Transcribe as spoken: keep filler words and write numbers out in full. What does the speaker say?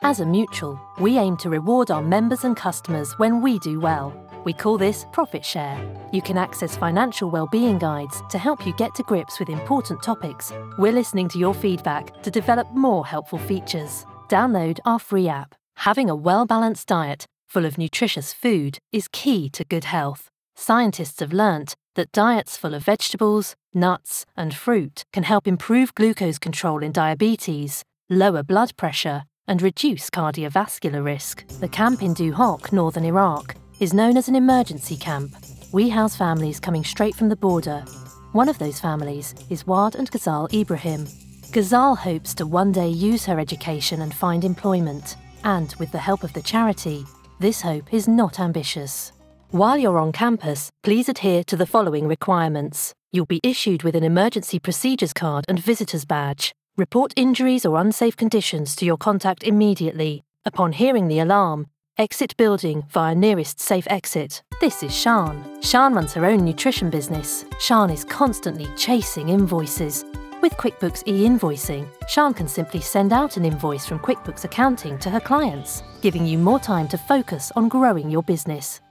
As a mutual, we aim to reward our members and customers when we do well. We call this Profit Share. You can access financial well-being guides to help you get to grips with important topics. We're listening to your feedback to develop more helpful features. Download our free app. Having a well-balanced diet full of nutritious food is key to good health. Scientists have learnt that diets full of vegetables, nuts, and fruit can help improve glucose control in diabetes, lower blood pressure, and reduce cardiovascular risk. The camp in Duhok, northern Iraq, is known as an emergency camp. We house families coming straight from the border. One of those families is Wad and Ghazal Ibrahim. Ghazal hopes to one day use her education and find employment, and with the help of the charity, this hope is not ambitious. While you're on campus, please adhere to the following requirements. You'll be issued with an emergency procedures card and visitor's badge. Report injuries or unsafe conditions to your contact immediately. Upon hearing the alarm, exit building via nearest safe exit. This is Shan. Shan runs her own nutrition business. Shan is constantly chasing invoices. With QuickBooks e-invoicing, Shan can simply send out an invoice from QuickBooks Accounting to her clients, giving you more time to focus on growing your business.